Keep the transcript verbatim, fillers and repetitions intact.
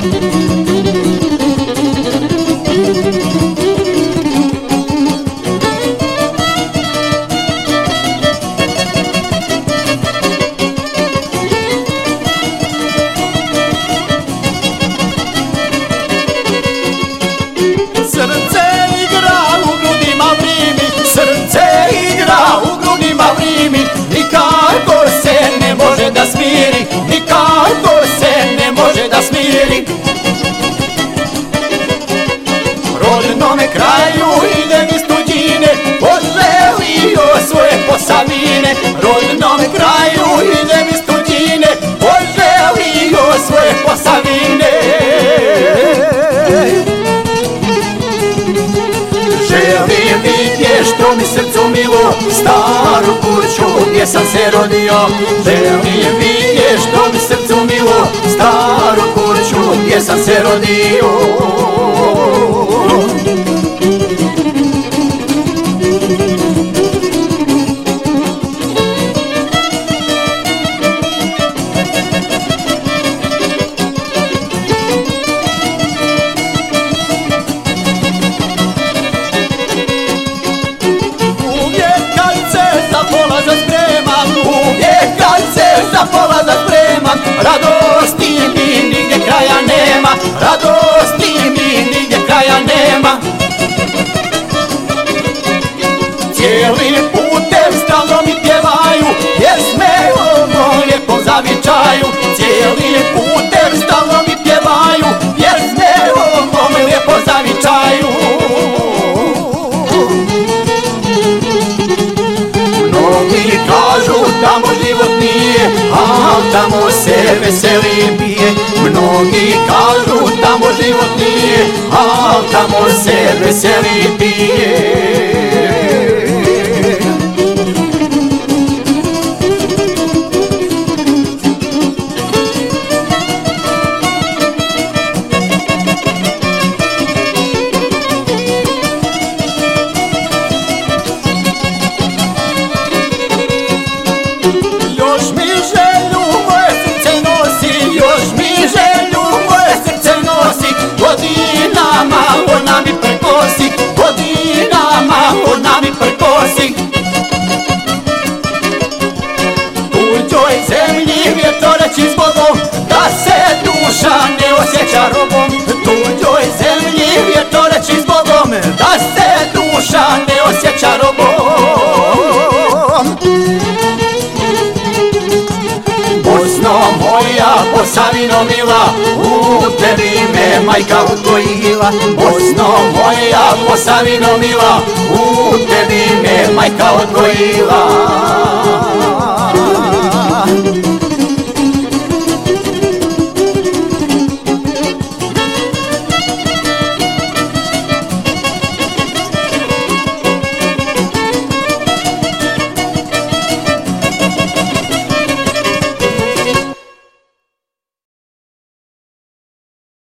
Srce igra u grudima vrimi, srce igra u grudima vrimi, nikako se ne može da smiri, nikako se ne može da smiri. Rodnome kraju idem iz tuđine, poželio svoje Posavine. Rodnome kraju idem iz tuđine, poželio svoje Posavine. Želim vidjeti što mi srcu milo, staru kuću gdje sam se rodio. Želim vidjeti što mi srcu milo, staru kuću gdje sam se rodio. Polazak spremam, radosti mi nigdje kraja nema, radosti mi nigdje kraja nema. Cijelim putem stalno mi pjevaju pjesme o mom lijepom zavičaju. Cijelim putem stalno mi pjevaju pjesme o mom lijepom zavičaju. Mnogi kažu tamo život nije, a tamo se veseli pije. Mnogi kažu tamo život nije, a tamo se veseli pije. Tuđoj zemlji vjetoreći zbogom, da se duša ne osjeća robom. Tuđoj zemlji vjetoreći zbogom, da se duša ne osjeća robom. Bosno moja, Posavino mila, u tebi me majka odgojila. Bosno moja, Posavino mila, u tebi me majka odgojila.